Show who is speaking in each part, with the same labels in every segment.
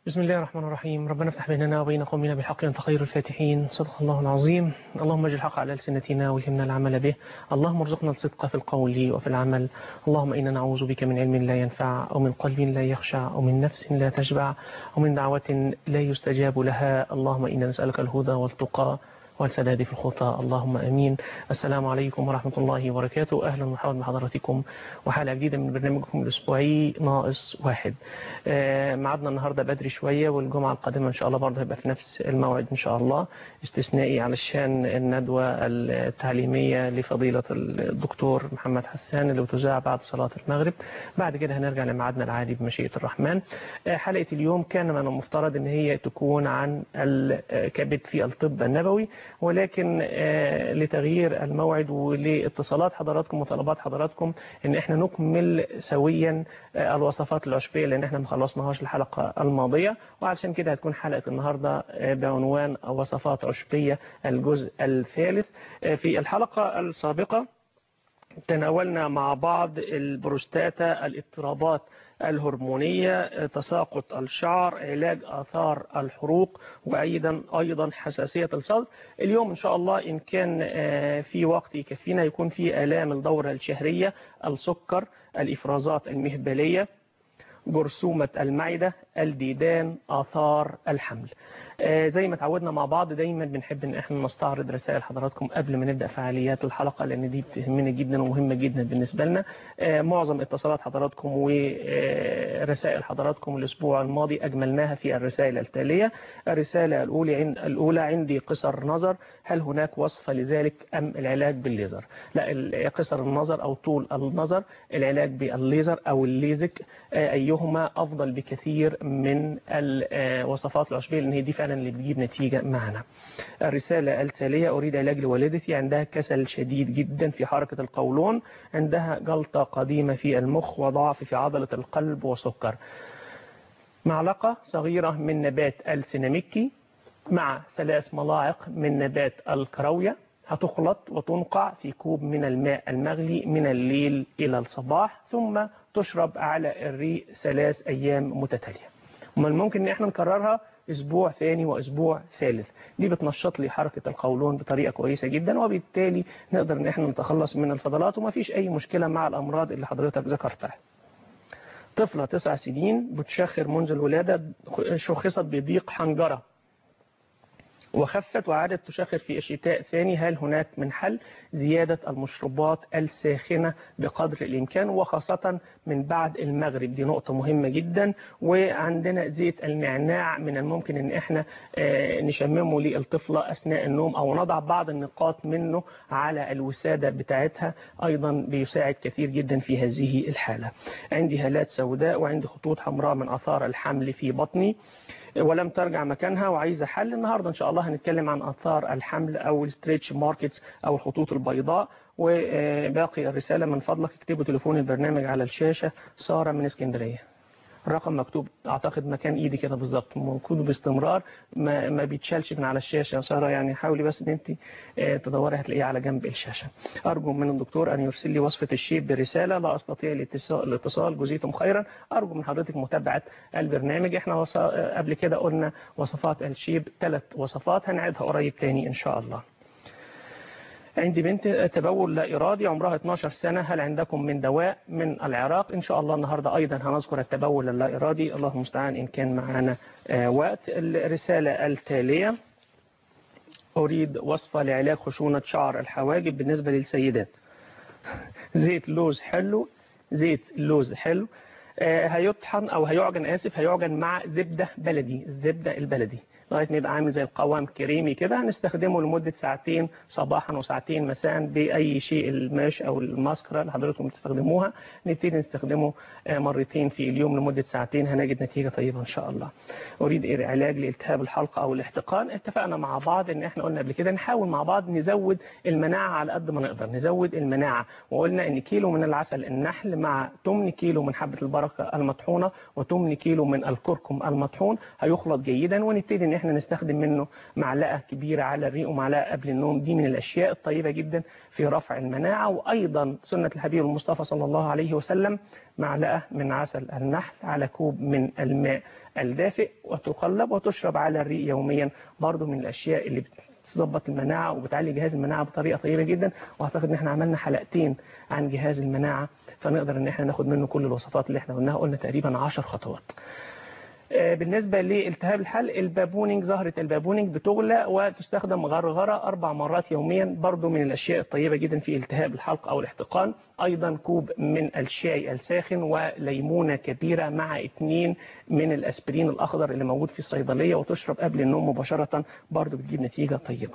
Speaker 1: بسم الله الرحمن الرحيم. ربنا افتح بيننا وبين قومنا بالحق أنت خير الفاتحين. صدق الله العظيم. اللهم اجعل الحق على ألسنتنا والهمنا العمل به. اللهم ارزقنا الصدق في القول وفي العمل. اللهم إنا نعوذ بك من علم لا ينفع، أو من قلب لا يخشع، أو من نفس لا تشبع، أو من دعوة لا يستجاب لها. اللهم إنا نسألك الهدى والتقى والسداد في الخطى، اللهم امين. السلام عليكم ورحمه الله وبركاته. اهلا ومرحبا بحضراتكم وحلقه جديده من برنامجكم الاسبوعي ناقص واحد. ميعادنا النهارده بدري شويه، والجمعه القادمه ان شاء الله برضه هيبقى في نفس الموعد ان شاء الله، استثنائي علشان الندوه التعليميه لفضيله الدكتور محمد حسان اللي بتذاع بعد صلاه المغرب. بعد كده هنرجع لميعادنا العادي بمشيئه الرحمن. حلقه اليوم كان من المفترض ان هي تكون عن الكبد في الطب النبوي، ولكن لتغيير الموعد ولاتصالات حضراتكم وطلبات حضراتكم ان احنا نكمل سويا الوصفات العشبية، لان احنا ما خلصناهاش الحلقة الماضية، وعشان كده هتكون حلقة النهاردة بعنوان وصفات عشبية الجزء الثالث. في الحلقة السابقة تناولنا مع بعض البروستاتا، الاضطرابات الهرمونية، تساقط الشعر، علاج آثار الحروق، وأيضا حساسية الصدر. اليوم إن شاء الله إن كان في وقت يكفينا يكون في آلام الدورة الشهرية، السكر، الإفرازات المهبلية، جرثومة المعدة، الديدان، آثار الحمل. زي ما تعودنا مع بعض دايما بنحب ان احنا نستعرض رسائل حضراتكم قبل ما نبدأ فعاليات الحلقة، لان دي بتهمنا جدا ومهمة جدا بالنسبة لنا. معظم اتصالات حضراتكم ورسائل حضراتكم الاسبوع الماضي اجملناها في الرسائل التالية. الرسالة الاولى عندي قصر نظر، هل هناك وصفة لذلك ام العلاج بالليزر؟ لا، قصر النظر او طول النظر العلاج بالليزر او الليزك ايهما افضل بكثير من الوصفات العشبية، لان هي دي فعلا اللي بتجيب نتيجة معنا. الرسالة التالية، أريد علاج لوالدتي، عندها كسل شديد جدا في حركة القولون، عندها جلطة قديمة في المخ وضعف في عضلة القلب وسكر. معلقة صغيرة من نبات السيناميكي مع 3 ملاعق من نبات الكراوية هتخلط وتنقع في كوب من الماء المغلي من الليل إلى الصباح، ثم تشرب على الريق 3 أيام متتالية. ومن الممكن ان احنا نكررها اسبوع ثاني واسبوع ثالث. دي بتنشط لي حركة القولون بطريقة كويسة جدا، وبالتالي نقدر ان احنا نتخلص من الفضلات وما فيش اي مشكلة مع الامراض اللي حضرتك ذكرتها. طفلة 9 سنين بتشخر منذ الولادة، شخصت بضيق حنجرة وخفت وعادت تشخر في الشتاء ثاني. هل هناك من حل؟ زيادة المشروبات الساخنة بقدر الإمكان، وخاصة من بعد المغرب، دي نقطة مهمة جدا. وعندنا زيت النعناع من الممكن ان احنا نشممه للطفلة أثناء النوم، أو نضع بعض النقاط منه على الوسادة بتاعتها، أيضا بيساعد كثير جدا في هذه الحالة. عندي هالات سوداء وعندي خطوط حمراء من آثار الحمل في بطني ولم ترجع مكانها وعايزة حل. النهاردة إن شاء الله هنتكلم عن آثار الحمل أو الستريتش ماركتس أو الخطوط البيضاء. وباقي الرسالة من فضلك اكتبوا تليفون البرنامج على الشاشة. سارة من اسكندرية، الرقم مكتوب اعتقد مكان ايدي كده بالظبط، موجود باستمرار، ما بيتشالش من على الشاشه يا ساره، يعني حاولي بس ان انت تدوري هتلاقيه على جنب الشاشه. ارجو من الدكتور ان يرسل لي وصفه الشيب برساله، لا استطيع الاتصال، جزيتم خيرا. ارجو من حضرتك متابعه البرنامج. احنا قبل كده قلنا وصفات الشيب 3 وصفات، هنعيدها قريب تاني ان شاء الله. عندي بنت تبول لا إرادي عمرها 12 سنة، هل عندكم من دواء من العراق؟ إن شاء الله النهاردة أيضا هنذكر التبول اللا إرادي، الله المستعان إن كان معنا وقت. الرسالة التالية، أريد وصفة لعلاج خشونة شعر الحواجب بالنسبة للسيدات. زيت لوز حلو، زيت لوز حلو، هيطحن أو هيعجن مع زبدة بلدي، الزبدة البلدي لغايه ما يبقى عامل زي القوام كريمي كده. هنستخدمه لمده 2 ساعتين صباحا و2 ساعتين مساء باي شيء، الماش او الماسكرا اللي حضراتكم بتستخدموها. نبتدي نستخدمه 2 مرات في اليوم لمده 2 ساعتين، هنجد نتيجه طيبه ان شاء الله. اريد علاج لالتهاب الحلق او الاحتقان. اتفقنا مع بعض ان احنا قلنا قبل كده نحاول مع بعض نزود المناعه على قد ما نقدر، نزود المناعه. وقلنا ان كيلو من العسل النحل مع 8 كيلو من حبه البركه المطحونه و8 كيلو من الكركم المطحون هيخلط جيدا، ونبتدي ان احنا نستخدم منه معلقة كبيرة على الريق ومعلقة قبل النوم. دي من الأشياء الطيبة جدا في رفع المناعة. وأيضا سنة الحبيب المصطفى صلى الله عليه وسلم معلقة من عسل النحل على كوب من الماء الدافئ وتقلب وتشرب على الريق يوميا، برضو من الأشياء اللي بتظبط المناعة وبتعلي جهاز المناعة بطريقة طيبة جدا. واعتقد ان احنا عملنا حلقتين عن جهاز المناعة، فنقدر ان احنا ناخد منه كل الوصفات اللي احنا قلناها، قلنا تقريبا 10 خطوات. بالنسبة لالتهاب الحلق، البابونج، زهرة البابونج بتغلى وتستخدم غرغرة 4 مرات يوميا، برضو من الأشياء الطيبة جدا في التهاب الحلق أو الاحتقان. أيضا كوب من الشاي الساخن وليمونة كبيرة مع 2 من الأسبرين الأخضر اللي موجود في الصيدلية، وتشرب قبل النوم مباشرة، برضو بتجيب نتيجة طيبة.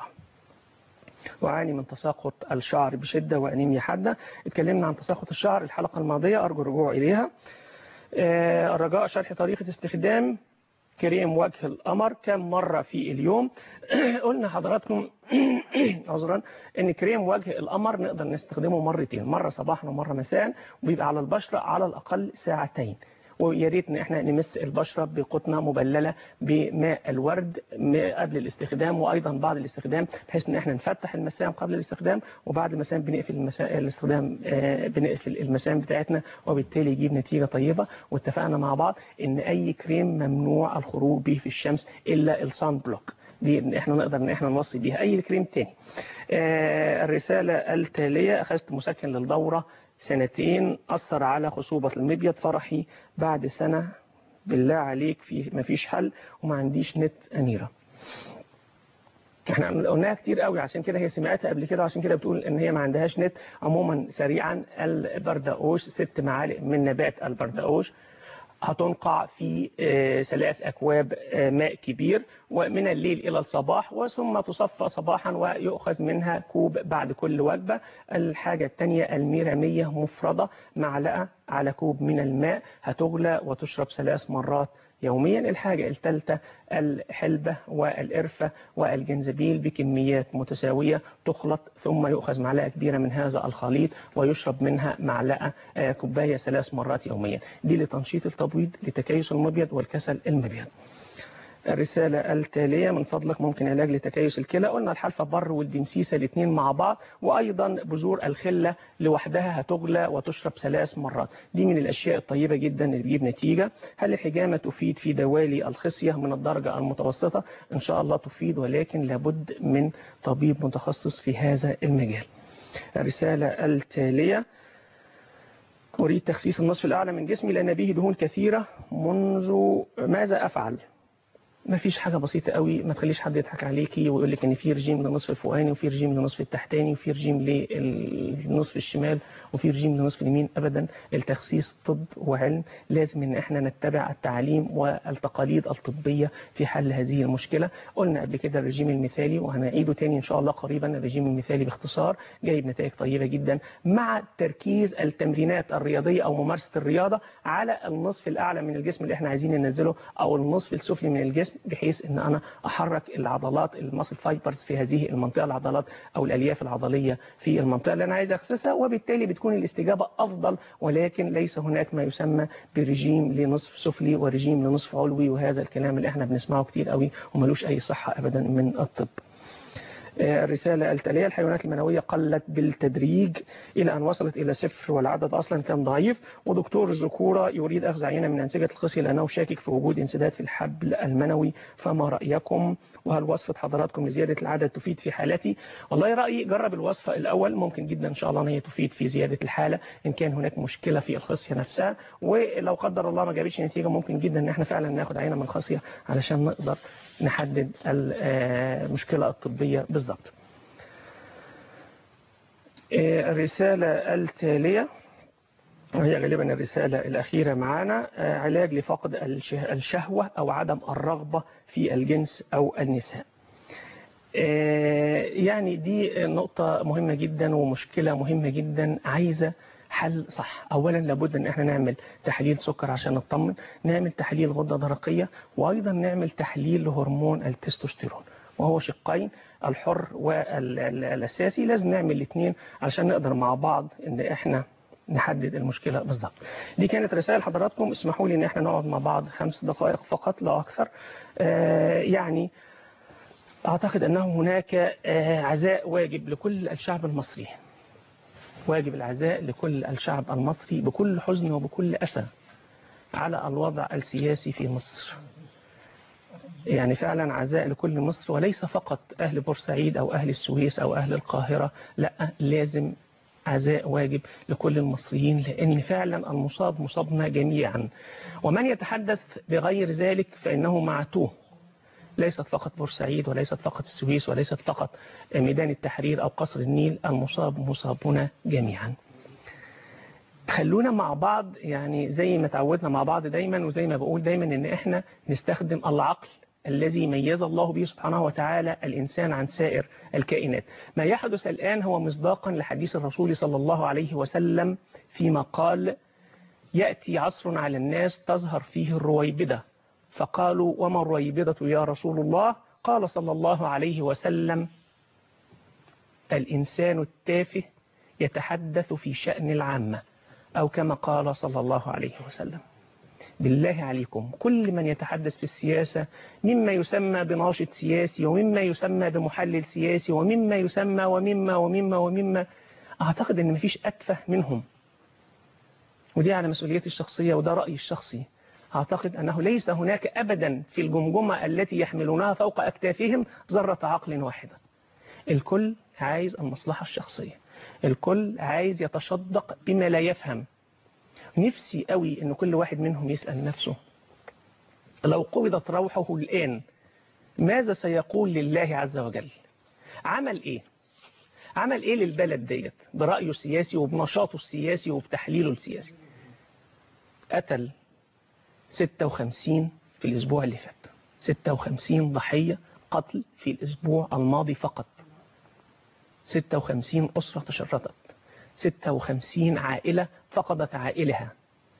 Speaker 1: وعاني من تساقط الشعر بشدة وأنيميا حادة. اتكلمنا عن تساقط الشعر الحلقة الماضية، أرجو الرجوع إليها. الرجاء شرح طريقة استخدام كريم وجه القمر كم مرة في اليوم. قلنا حضراتكم عذرا ان كريم وجه القمر نقدر نستخدمه مرتين، مرة صباحا ومرة مساء، وبيبقى على البشرة على الأقل ساعتين. ويا ريت ان احنا نمس البشره بقطنه مبلله بماء الورد قبل الاستخدام، وايضا بعد الاستخدام، بحيث ان احنا نفتح المسام قبل الاستخدام، وبعد المسام بنقفل الاستخدام بنقفل المسام بتاعتنا، وبالتالي يجيب نتيجه طيبه. واتفقنا مع بعض ان اي كريم ممنوع الخروج به في الشمس الا الصن بلوك، دي احنا نقدر ان احنا نوصي بيها اي كريم تاني. الرساله التاليه، اخذت مسكن للدوره 2 سنين، أثر على خصوبة المبيض، فرحي بعد سنة بالله عليك في مفيش حل وما عنديش نت أميرة. احنا قلناها كتير قوي، عشان كده هي سمعتها قبل كده، عشان كده بتقول ان هي ما عندهاش نت. عموما سريعا، البردقوش 6 معالق من نبات البردقوش هتنقع في 3 أكواب ماء كبير، ومن الليل إلى الصباح، وثم تصفى صباحا ويؤخذ منها كوب بعد كل وجبة. الحاجة الثانية، الميرامية مفردة، معلقة على كوب من الماء، هتغلى وتشرب 3 مرات يوميا. الحاجة الثالثة، الحلبة والقرفة والجنزبيل بكميات متساوية، تخلط ثم يؤخذ معلقة كبيرة من هذا الخليط ويشرب منها معلقة كوباية 3 مرات يوميا. دي لتنشيط التبويض، لتكيس المبيض والكسل المبيض. الرسالة التالية، من فضلك ممكن علاج لتكيس الكلى. قلنا الحلفة بر والدمسيسة الاثنين مع بعض، وأيضا بذور الخلة لوحدها هتغلى وتشرب 3 مرات. دي من الأشياء الطيبة جدا اللي بتجيب نتيجة. هل الحجامة تفيد في دوالي الخصية من الدرجة المتوسطة؟ إن شاء الله تفيد، ولكن لابد من طبيب متخصص في هذا المجال. الرسالة التالية، أريد تخسيس النصف الأعلى من جسمي لأن به دهون كثيرة، ماذا أفعل؟ ما فيش حاجة بسيطة قوي، ما تخليش حد يضحك عليكي ويقول لك ان في رجيم للنصف الفوقاني وفي رجيم للنصف التحتاني وفي رجيم للنصف الشمال وفي رجيم للنصف اليمين. ابدا، التخسيس طب وعلم، لازم ان احنا نتبع التعاليم والتقاليد الطبية في حل هذه المشكلة. قلنا قبل كده الرجيم المثالي، وهنعيده تاني ان شاء الله قريبا. الرجيم المثالي باختصار جايب نتائج طيبة جدا، مع تركيز التمرينات الرياضية او ممارسة الرياضة على النصف الاعلى من الجسم اللي احنا عايزين ننزله، او النصف السفلي من الجسم، بحيث ان انا احرك العضلات، الماسل فايبرز في هذه المنطقه، العضلات او الالياف العضليه في المنطقه اللي انا عايز اخسسها، وبالتالي بتكون الاستجابه افضل. ولكن ليس هناك ما يسمى برجيم لنصف سفلي ورجيم لنصف علوي، وهذا الكلام اللي احنا بنسمعه كتير قوي وملوش اي صحه ابدا من الطب. الرسالة التالية، الحيوانات المنوية قلت بالتدريج إلى أن وصلت إلى 0، والعدد أصلا كان ضعيف، ودكتور الذكورة يريد أخذ عينة من أنسجة الخصية لأنه شاكك في وجود انسداد في الحبل المنوي، فما رأيكم؟ وهل وصفة حضراتكم لزيادة العدد تفيد في حالتي؟ والله رأيي جرب الوصفة الأول، ممكن جدا إن شاء الله أن هي تفيد في زيادة الحالة إن كان هناك مشكلة في الخصية نفسها. ولو قدر الله ما جابتش نتيجة، ممكن جدا إن احنا فعلا ناخد عينة من الخصية علشان نقدر نحدد المشكلة الطبية بالضبط. الرسالة التالية، وهي غالبا الرسالة الأخيرة معنا، علاج لفقد الشهوة أو عدم الرغبة في الجنس أو النساء. يعني دي نقطة مهمة جدا ومشكلة مهمة جدا عايزة حل صح. أولا لابد أن احنا نعمل تحليل سكر عشان نطمن، نعمل تحليل غدة درقية، وأيضا نعمل تحليل لهرمون التستوستيرون، وهو شقين، الحر والأساسي. لازم نعمل الاثنين علشان نقدر مع بعض ان احنا نحدد المشكلة بالضبط. دي كانت رسائل حضراتكم. اسمحوا لي ان احنا نقعد مع بعض 5 دقائق فقط لا اكثر. يعني اعتقد انه هناك عزاء واجب لكل الشعب المصري، واجب العزاء لكل الشعب المصري بكل حزن وبكل أسى على الوضع السياسي في مصر. يعني فعلا عزاء لكل مصر، وليس فقط أهل بورسعيد أو أهل السويس أو أهل القاهرة، لا، لازم عزاء واجب لكل المصريين، لأن فعلا المصاب مصابنا جميعا، ومن يتحدث بغير ذلك فإنه معتوه. ليست فقط بورسعيد، وليست فقط السويس، وليست فقط ميدان التحرير أو قصر النيل، المصاب مصابنا جميعا. خلونا مع بعض، يعني زي ما تعودنا مع بعض دايما، وزي ما بقول دايما، ان احنا نستخدم العقل الذي ميز الله به سبحانه وتعالى الإنسان عن سائر الكائنات. ما يحدث الآن هو مصداقا لحديث الرسول صلى الله عليه وسلم فيما قال: يأتي عصر على الناس تظهر فيه الرويبدة، فقالوا: وما الرويبدة يا رسول الله؟ قال صلى الله عليه وسلم: الإنسان التافه يتحدث في شأن العامة، أو كما قال صلى الله عليه وسلم. بالله عليكم، كل من يتحدث في السياسة مما يسمى بناشط سياسي، ومما يسمى بمحلل سياسي، ومما يسمى ومما أعتقد أن مفيش أتفه منهم، ودي على مسؤوليتي الشخصية وده رأيي الشخصي. أعتقد أنه ليس هناك أبدا في الجمجمة التي يحملونها فوق أكتافهم ذرة عقل واحدة. الكل عايز المصلحة الشخصية، الكل عايز يتصدق بما لا يفهم. نفسي قوي أن كل واحد منهم يسأل نفسه: لو قبضت روحه الآن ماذا سيقول لله عز وجل؟ عمل إيه؟ عمل إيه للبلد ديت برأيه السياسي وبنشاطه السياسي وبتحليله السياسي؟ قتل 56 في الأسبوع اللي فات، 56 ضحية قتل في الأسبوع الماضي فقط. 56 أسرة تشردت، 56 عائلة فقدت عائلها،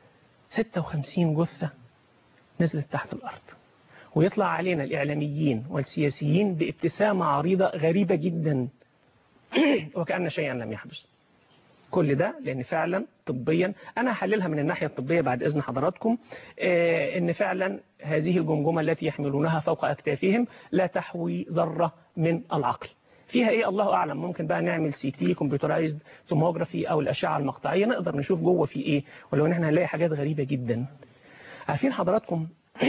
Speaker 1: 56 جثة نزلت تحت الأرض. ويطلع علينا الإعلاميين والسياسيين بابتسامة عريضة غريبة جدا وكأن شيئا لم يحدث. كل ده لأن فعلا طبيا، أنا هحللها من الناحية الطبية بعد إذن حضراتكم، إن فعلا هذه الجمجمة التي يحملونها فوق أكتافهم لا تحوي ذرة من العقل. فيها إيه الله أعلم، ممكن بقى نعمل CT كمبيوترايزد توموجرافي أو الأشعة المقطعية نقدر نشوف جوه في إيه، ولو إن احنا هنلاقي حاجات غريبة جدا. عارفين حضراتكم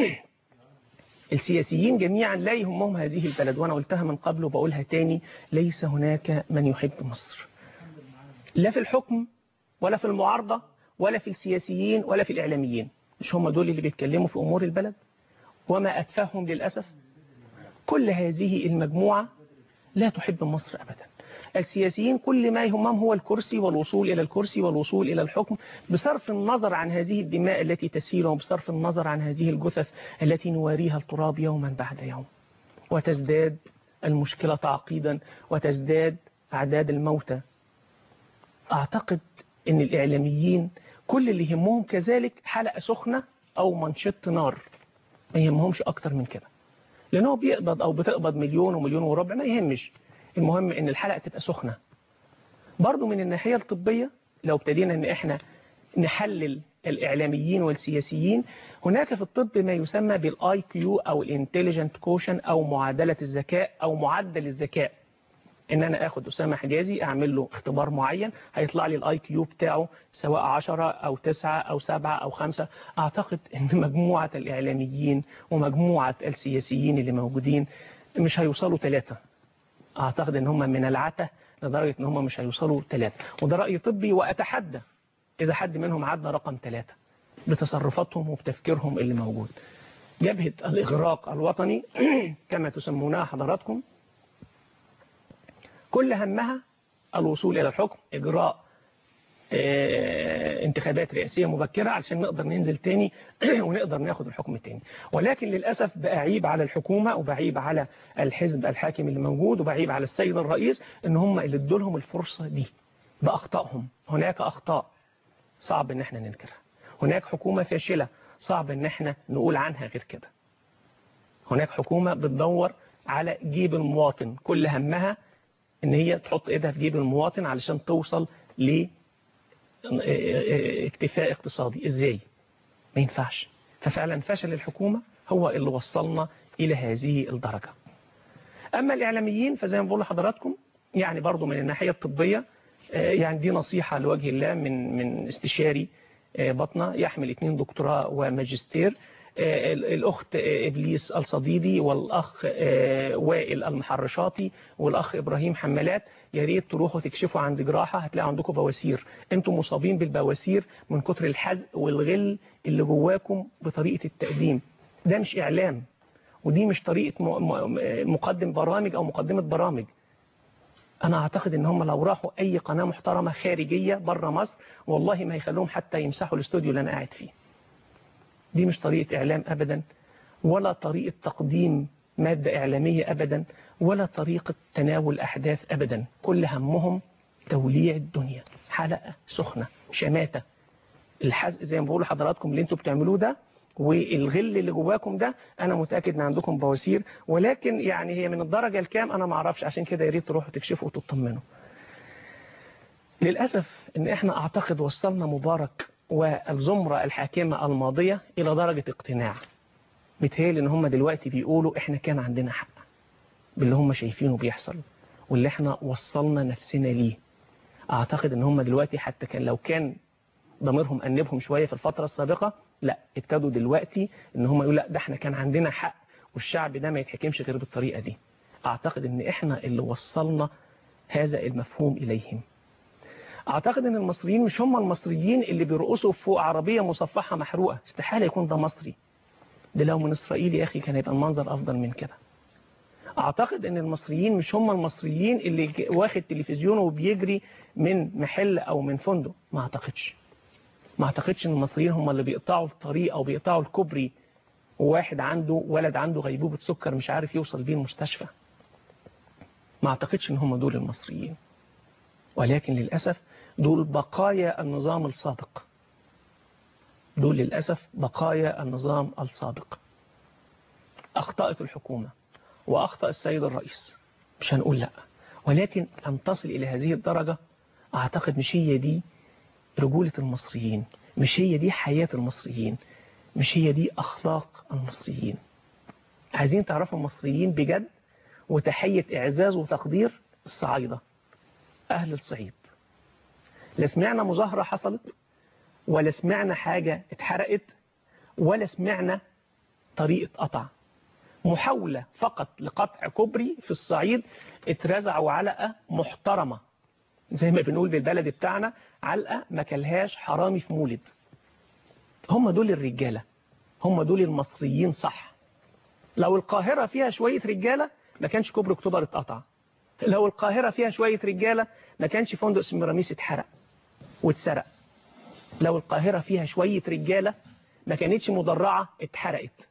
Speaker 1: السياسيين جميعا لا يهمهم هذه البلد، وأنا قلتها من قبل وبقولها تاني: ليس هناك من يحب مصر، لا في الحكم ولا في المعارضة ولا في السياسيين ولا في الإعلاميين. مش هم دول اللي بيتكلموا في أمور البلد؟ وما أتفهم للأسف. كل هذه المجموعة لا تحب مصر أبدا. السياسيين كل ما يهمهم هو الكرسي والوصول إلى الكرسي والوصول إلى الحكم، بصرف النظر عن هذه الدماء التي تسيل، وبصرف النظر عن هذه الجثث التي نواريها التراب يوما بعد يوم. وتزداد المشكلة تعقيدا، وتزداد أعداد الموتى. أعتقد أن الإعلاميين كل اللي يهمهم كذلك حلقة سخنة أو منشط نار، ما يهمهمش أكتر من كده، لأنه بيقبض أو بتقبض 1,000,000 و1,500,000 ما يهمش، المهم أن الحلقة تبقى سخنة. برضو من الناحية الطبية لو ابتدينا أن احنا نحلل الإعلاميين والسياسيين، هناك في الطب ما يسمى بالIQ أو الانتليجنت كوشن أو معادلة الذكاء أو معدل الذكاء. ان انا اخد أسامة حجازي اعمل له اختبار معين هيطلع لي الIQ بتاعه سواء 10 أو 9 أو 7 أو 5. اعتقد ان مجموعة الاعلاميين ومجموعة السياسيين اللي موجودين مش هيوصلوا 3. اعتقد ان هم من العته لدرجة ان هم مش هيوصلوا 3، وده رأي طبي، واتحدى اذا حد منهم عدى رقم 3 بتصرفاتهم وبتفكيرهم اللي موجود. جبهة الإغراق الوطني كما تسمونها حضراتكم كل همها الوصول إلى الحكم، إجراء انتخابات رئاسية مبكرة علشان نقدر ننزل تاني ونقدر ناخد الحكم تاني. ولكن للأسف بعيب على الحكومة وبعيب على الحزب الحاكم اللي موجود وبعيب على السيد الرئيس ان هم اللي ادوا لهم الفرصة دي بأخطائهم. هناك أخطاء صعب ان احنا ننكرها، هناك حكومة فاشلة صعب ان احنا نقول عنها غير كده، هناك حكومة بتدور على جيب المواطن، كل همها ان هي تحط ايدها في جيب المواطن علشان توصل اكتفاء اقتصادي. ازاي؟ ما ينفعش. ففعلا فشل الحكومة هو اللي وصلنا إلى هذه الدرجة. أما الإعلاميين فزي ما بقول لحضراتكم يعني برضو من الناحية الطبية، يعني دي نصيحة لوجه الله من استشاري بطنة يحمل 2 دكتوراه وماجستير، الأخت إبليس الصديدي والأخ وائل المحرشاتي والأخ إبراهيم حمالات. يا ريت تروحوا تكشفوا عند جراحة، هتلاقوا عندكم بواسير. انتم مصابين بالبواسير من كتر الحزق والغل اللي جواكم بطريقة التقديم. ده مش إعلام، ودي مش طريقة مقدم برامج أو مقدمة برامج. أنا أعتقد إن هم لو راحوا أي قناة محترمة خارجية بره مصر والله ما يخلوهم حتى يمسحوا الاستوديو اللي أنا قاعد فيه. دي مش طريقة إعلام أبدا، ولا طريقة تقديم مادة إعلامية أبدا، ولا طريقة تناول أحداث أبدا. كل همهم توليع الدنيا، حلقة سخنة، شماتة، الحزق زي ما بقول لحضراتكم اللي انتوا بتعملوه ده والغل اللي جواكم ده. انا متاكد ان عندكم بواسير، ولكن يعني هي من الدرجه الكام انا ما اعرفش. عشان كده يا ريت تروحوا تكشفوا وتطمنوا. للاسف ان احنا اعتقد وصلنا مبارك والزمره الحاكمه الماضيه الى درجه اقتناع. بيتهيألي ان هم دلوقتي بيقولوا احنا كان عندنا حق باللي هم شايفينه بيحصل واللي احنا وصلنا نفسنا ليه. اعتقد ان هم دلوقتي حتى كان لو كان ضميرهم أنبهم شوية في الفترة السابقة، لا ابتدوا دلوقتي ان هم يقولوا لا ده احنا كان عندنا حق والشعب ده ما يتحكمش غير بالطريقة دي. اعتقد ان احنا اللي وصلنا هذا المفهوم اليهم. اعتقد ان المصريين مش هم المصريين اللي بيرقصوا فوق عربية مصفحة محروقة، استحالة يكون ده مصري. ده لو من اسرائيل يا اخي كان يبقى المنظر افضل من كده. اعتقد ان المصريين مش هم المصريين اللي واخد تلفزيونه وبيجري من محل او من فندق. ما اعتقدش ان المصريين هم اللي بيقطعوا الطريق او بيقطعوا الكوبري وواحد ولد عنده غيبوبة سكر مش عارف يوصل بيه المستشفى. ما اعتقدش ان هم دول المصريين، ولكن للأسف دول بقايا النظام السابق. دول للأسف بقايا النظام السابق. أخطأت الحكومة وأخطأ السيد الرئيس، مش هنقول لا، ولكن أن تصل إلى هذه الدرجة أعتقد مش هي دي رجولة المصريين، مش هي دي حياة المصريين، مش هي دي أخلاق المصريين. عايزين تعرفوا المصريين بجد، وتحية إعزاز وتقدير الصعايدة، أهل الصعيد. لا سمعنا مظاهرة حصلت، ولا سمعنا حاجة اتحرقت، ولا سمعنا طريقة قطع. محاولة فقط لقطع كوبري في الصعيد اترزعوا علقة محترمة، زي ما بنقول بالبلد بتاعنا علقة ما كلهاش حرامي في مولد. هم دول الرجالة، هم دول المصريين صح. لو القاهرة فيها شوية رجالة ما كانش كوبري اكتوبر اتقطع. لو القاهرة فيها شوية رجالة ما كانش فندق سميراميس اتحرق واتسرق. لو القاهرة فيها شوية رجالة ما كانتش مدرعة اتحرقت.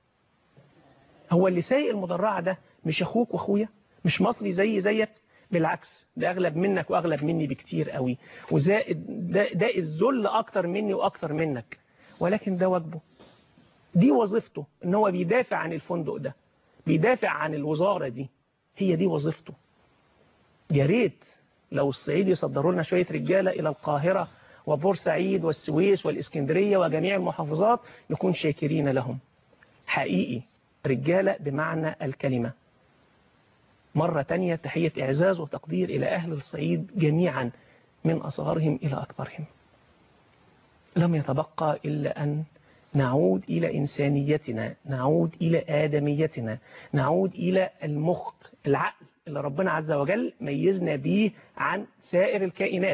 Speaker 1: هو اللي سايق المدرعة ده مش أخوك وأخويا؟ مش مصري زيك؟ بالعكس، ده أغلب منك وأغلب مني بكتير قوي، وزائد ده الذل أكتر مني وأكتر منك، ولكن ده واجبه، دي وظيفته، إن هو بيدافع عن الفندق ده، بيدافع عن الوزارة دي، هي دي وظيفته. يا ريت لو الصعيد يصدروا لنا شوية رجالة إلى القاهرة وبورسعيد والسويس والإسكندرية وجميع المحافظات، نكون شاكرين لهم حقيقي، رجالة بمعنى الكلمة. مرة تانية تحية إعزاز وتقدير إلى أهل الصعيد جميعا من أصغرهم إلى أكبرهم. لم يتبقى إلا أن نعود إلى إنسانيتنا، نعود إلى آدميتنا، نعود إلى المخ، العقل اللي ربنا عز وجل ميزنا به عن سائر الكائنات.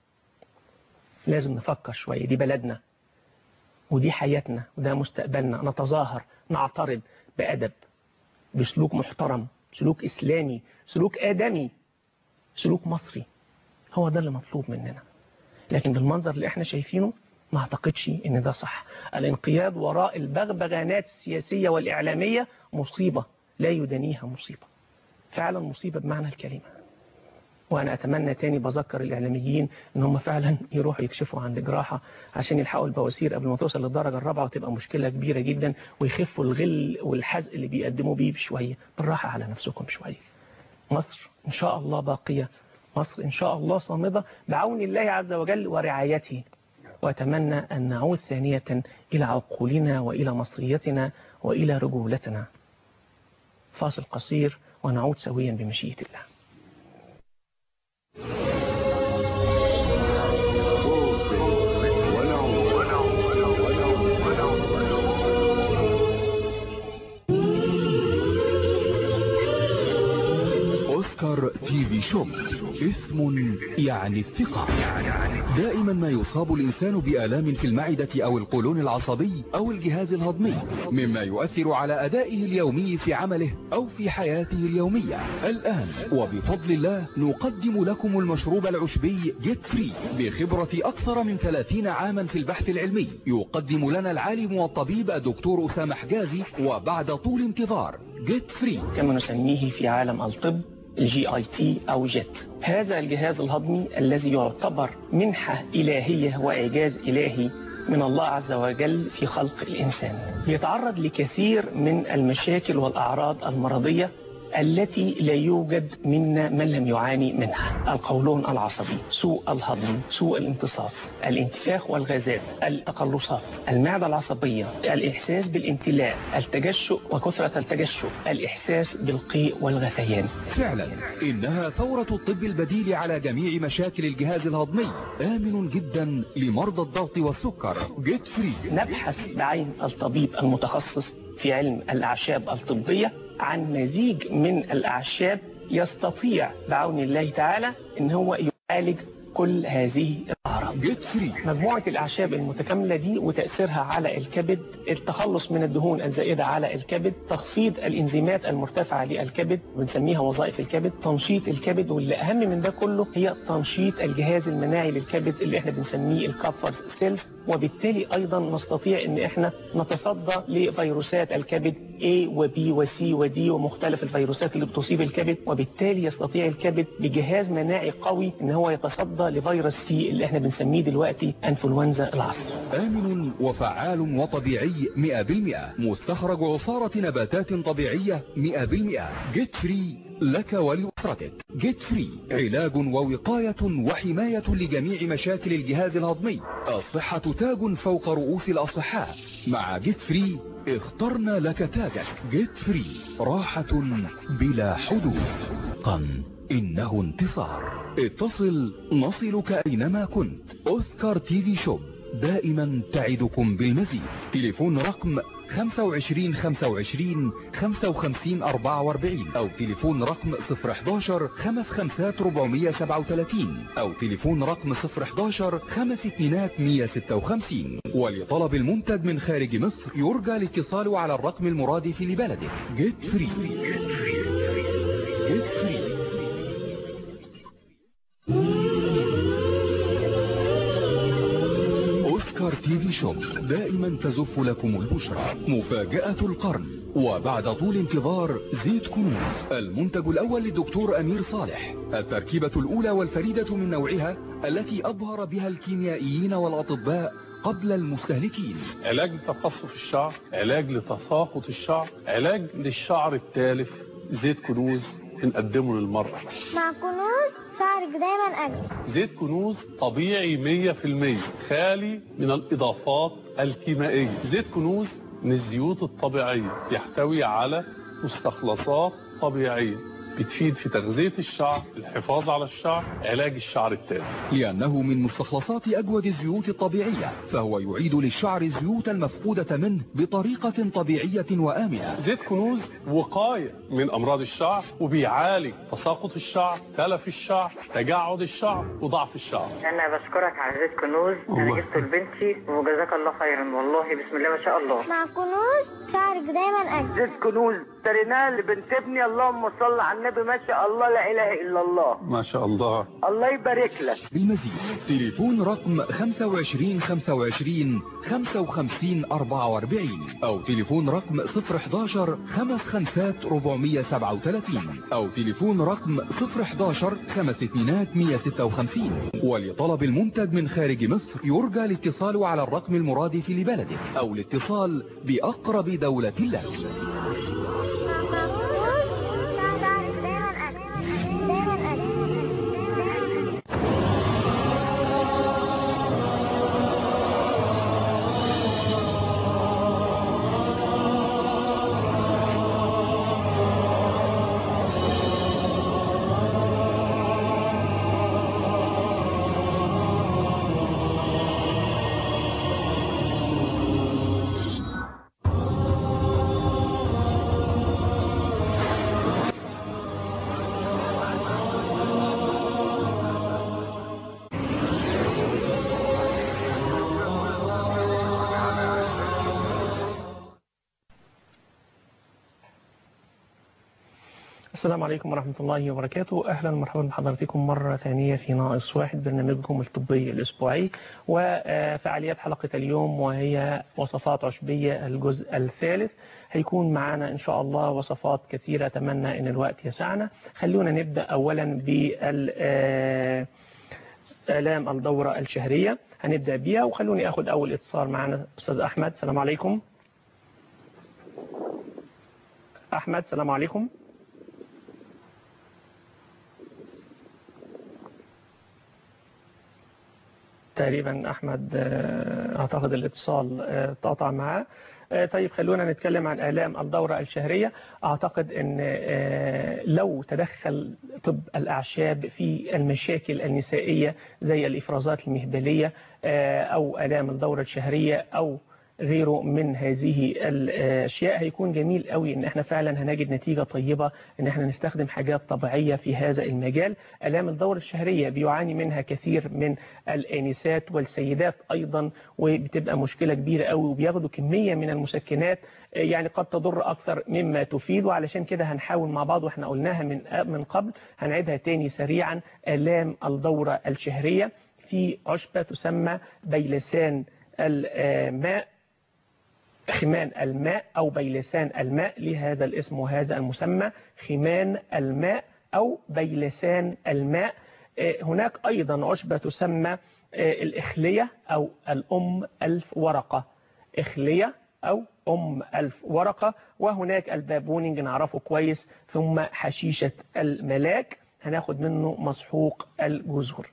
Speaker 1: لازم نفكر شوية، دي بلدنا ودي حياتنا وده مستقبلنا. نتظاهر، نعترض بأدب، بسلوك محترم، سلوك إسلامي، سلوك آدمي، سلوك مصري. هو ده اللي مطلوب مننا. لكن بالمنظر اللي احنا شايفينه ما اعتقدش ان ده صح. الانقياد وراء البغبغانات السياسية والإعلامية مصيبة لا يدانيها مصيبة، فعلا مصيبة بمعنى الكلمة. وأنا أتمنى تاني بذكر الإعلاميين إن هم فعلا يروحوا يكشفوا عند جراحة عشان يلحقوا البواسير قبل ما توصل للدرجة الرابعة وتبقى مشكلة كبيرة جدا، ويخفوا الغل والحزق اللي بيقدموا بيه بشوية. بالراحة على نفسكم شوية. مصر إن شاء الله باقية، مصر إن شاء الله صامدة بعون الله عز وجل ورعايته. وأتمنى أن نعود ثانية إلى عقولنا وإلى مصريتنا وإلى رجولتنا. فاصل قصير ونعود سويا بمشيئة الله.
Speaker 2: أوسكار تي في شوب اسم يعني الثقة. دائما ما يصاب الإنسان بآلام في المعدة أو القولون العصبي أو الجهاز الهضمي، مما يؤثر على أدائه اليومي في عمله أو في حياته اليومية. الآن وبفضل الله نقدم لكم المشروب العشبي جيت فري بخبرة أكثر من 30 عاما في البحث العلمي. يقدم لنا العالم والطبيب الدكتور أسامة حجازي، وبعد طول انتظار جيت فري
Speaker 1: كما نسميه في عالم الطب GIT أو جيت. هذا الجهاز الهضمي الذي يعتبر منحة إلهية وإعجاز إلهي من الله عز وجل في خلق الإنسان، يتعرض لكثير من المشاكل والأعراض المرضية التي لا يوجد منا من لم يعاني منها: القولون العصبي، سوء الهضم، سوء الامتصاص، الانتفاخ والغازات، التقلصات، المعدة العصبية، الإحساس بالامتلاء، التجشؤ وكثرة التجشؤ، الإحساس بالقيء والغثيان.
Speaker 2: فعلا إنها ثورة الطب البديل على جميع مشاكل الجهاز الهضمي، آمن جدا لمرضى الضغط والسكر. جيت فري. نبحث
Speaker 1: بعين الطبيب المتخصص في علم الأعشاب الطبية عن مزيج من الأعشاب يستطيع بعون الله تعالى إن هو يعالج كل هذه الأعراض. مجموعة الأعشاب المتكاملة دي وتأثيرها على الكبد، التخلص من الدهون الزائدة على الكبد، تخفيض الإنزيمات المرتفعة للكبد بنسميها وظائف الكبد، تنشيط الكبد، واللي أهم من ده كله هي تنشيط الجهاز المناعي للكبد اللي احنا بنسميه الكابفر سيلز، وبالتالي أيضا نستطيع إن احنا نتصدى لفيروسات الكبد A و B و C و D ومختلف الفيروسات اللي بتصيب الكبد، وبالتالي يستطيع الكبد بجهاز مناعي قوي إن هو يتصدى لفيروس سي اللي احنا بنسميه دلوقتي انفلونزا العصر.
Speaker 2: آمن وفعال وطبيعي 100%، مستخرج عصارة نباتات طبيعية 100%. جيت فري لك ولأسرتك. جيت فري علاج ووقاية وحماية لجميع مشاكل الجهاز الهضمي. الصحة تاج فوق رؤوس الأصحاء. مع جيت فري اخترنا لك تاجك. جيت فري راحة بلا حدود. إنه انتصار. اتصل نصلك أينما كنت. أوسكار تي في شوب دائما تعدكم بالمزيد. تليفون رقم 25 25 55 44 أو تليفون رقم 011 55 437 أو تليفون رقم 011 52 156. ولطلب المنتج من خارج مصر يرجى الاتصال على الرقم المرادف لبلدك. جيت فري. جيت فري. أوسكار تي في شوب دائما تزف لكم البشرى. مفاجأة القرن وبعد طول انتظار زيت كنوز، المنتج الأول للدكتور أمير صالح، التركيبة الأولى والفريدة من نوعها التي أظهر بها الكيميائيين والأطباء قبل المستهلكين.
Speaker 3: علاج لتقصف الشعر، علاج لتساقط الشعر، علاج للشعر التالف. زيت كنوز بنقدمه للمرأة.
Speaker 4: مع كنوز شعرك دايما أجمل.
Speaker 3: زيت كنوز طبيعي 100%، خالي من الإضافات الكيميائية. زيت كنوز من الزيوت الطبيعية، يحتوي على مستخلصات طبيعية بتفيد في تغذية الشعر، الحفاظ على الشعر، علاج الشعر التالف.
Speaker 2: لأنه من مستخلصات أجود الزيوت الطبيعية، فهو يعيد للشعر الزيوت المفقودة منه بطريقة طبيعية وآمنة.
Speaker 3: زيت كنوز وقاية من أمراض الشعر، وبيعالج تساقط الشعر، تلف الشعر، تجعد الشعر، وضعف الشعر.
Speaker 5: أنا بشكرك على زيت كنوز، أنا جبته لبنتي وجزاك الله خيرا، والله بسم الله ما شاء الله.
Speaker 4: مع كنوز شعرك دايما أجمل.
Speaker 5: زيت كنوز اشتريناه لبنت ابني، اللهم صل على النبي، ما شاء الله لا اله الا الله.
Speaker 3: ما شاء الله.
Speaker 5: الله يبارك لك.
Speaker 2: بالمزيد تليفون رقم 25 25 55 44 او تليفون رقم 011 55 437 او تليفون رقم 011 52 156. ولطلب المنتج من خارج مصر يرجى الاتصال على الرقم المرادف لبلدك او الاتصال بأقرب دولة لك.
Speaker 1: السلام عليكم ورحمة الله وبركاته. أهلا ومرحبا بحضراتكم مرة ثانية في ناقص واحد، برنامجكم الطبي الأسبوعي وفعاليات حلقة اليوم وهي وصفات عشبية الجزء الثالث. هيكون معنا إن شاء الله وصفات كثيرة، أتمنى أن الوقت يسعنا. خلونا نبدأ أولا بالآلام الدورة الشهرية، هنبدأ بيها. وخلوني أخذ أول اتصال معنا. أستاذ أحمد، السلام عليكم. أحمد، السلام عليكم. تقريبا أحمد أعتقد الاتصال اتقطع معاه. طيب خلونا نتكلم عن آلام الدورة الشهرية. أعتقد أن لو تدخل طب الأعشاب في المشاكل النسائية زي الإفرازات المهبلية أو آلام الدورة الشهرية أو غيره من هذه الأشياء، هيكون جميل قوي ان احنا فعلا هنجد نتيجة طيبة ان احنا نستخدم حاجات طبيعية في هذا المجال. آلام الدورة الشهرية بيعاني منها كثير من الآنسات والسيدات ايضا، وبتبقى مشكلة كبيرة قوي، وبياخدوا كمية من المسكنات يعني قد تضر اكثر مما تفيد. وعلشان كده هنحاول مع بعض، واحنا قلناها من قبل هنعيدها تاني سريعا. آلام الدورة الشهرية في عشبة تسمى بيلسان الماء، خمان الماء أو بيلسان الماء، لهذا الاسم وهذا المسمى، خمان الماء أو بيلسان الماء. هناك أيضا عشبة تسمى الإخلية أو الأم 1000 ورقة، إخلية أو أم 1000 ورقة. وهناك البابونج نعرفه كويس، ثم حشيشة الملاك هناخد منه مسحوق الجزر.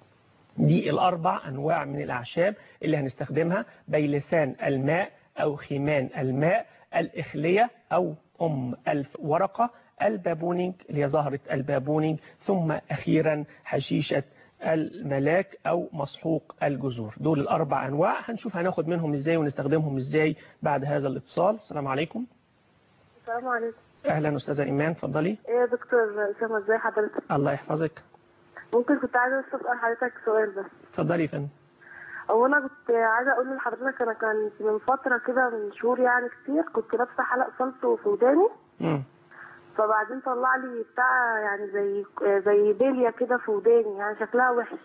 Speaker 1: دي الأربع أنواع من الأعشاب اللي هنستخدمها: بيلسان الماء أو خمان الماء، الإخلية أو أم 1000 ورقة، البابونينج اللي هي زهرة البابونينج، ثم أخيرا حشيشة الملاك أو مسحوق الجذور. دول الأربع أنواع، هنشوف هناخد منهم إزاي ونستخدمهم إزاي بعد هذا الاتصال. السلام عليكم.
Speaker 6: السلام عليكم.
Speaker 1: أهلا أستاذة إيمان، اتفضلي.
Speaker 6: إيه يا دكتور أسامة، إزاي حضرتك؟
Speaker 1: الله يحفظك.
Speaker 6: ممكن كنت عايزة أسأل حضرتك سؤال بس؟
Speaker 1: اتفضلي يا فندم.
Speaker 6: أو أنا كنت عايزة أقول لحضرتك، أنا كان من فترة كده، من شهور يعني كتير، كنت لابسة حلق صلص في وداني. فبعدين طلع لي بتاع يعني زي بلية كده في وداني، يعني شكلها وحش.